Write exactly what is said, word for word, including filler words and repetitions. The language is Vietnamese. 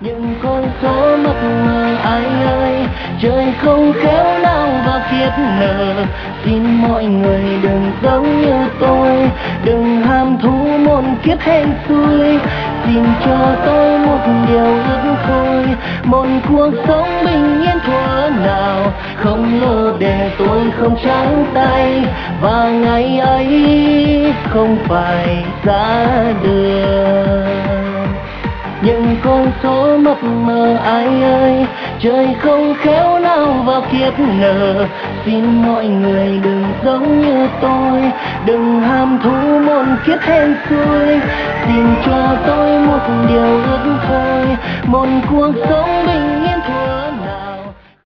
những con số mập mờ ai ơi, trời không khéo nào vào kiếp nợ. Xin mọi người đừng giống như tôi, đừng ham thú muôn kiếp hên xui. Xin cho tôi một điều ước thôi, một cuộc sống bình yên thuở nào, không lô để tôi không trắng tay, và ngày ấy không phải ra đường. Những con số mập mờ ai ơi, trời không khéo nào vào kiếp nợ. Xin mọi người đừng giống như tôi, đừng ham thú muôn kiếp hên xui. Xin cho tôi một điều ước thôi, một cuộc sống bình